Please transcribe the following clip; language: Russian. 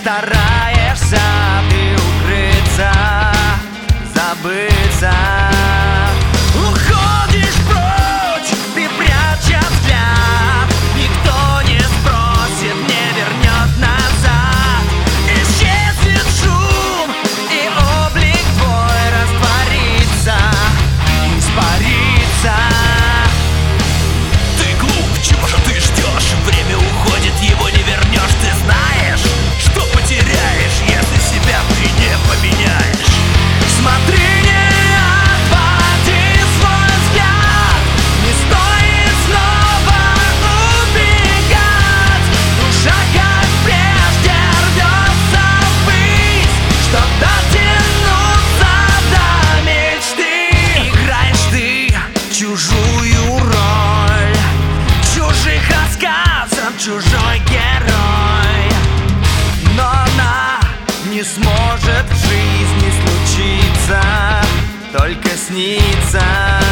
стараешься ты укрыться, забыться. Уходишь прочь, ты пряча взгляд, никто не спросит, не вернет назад. Исчезнет шум, и облик твой растворится, испарится. Ты глуп, чего же ты ждешь? Время уходит, его не вернешь. Ты знаешь, что потеряешь, если себя ты не поменяешь. Смотри, не отводи свой взгляд, не стоит снова убегать. Душа, как прежде, рвется ввысь, чтоб дотянуться до мечты. Играешь ты чужую роль, чужих рассказов чужой герой, но она не сможет в жизни случиться, только снится.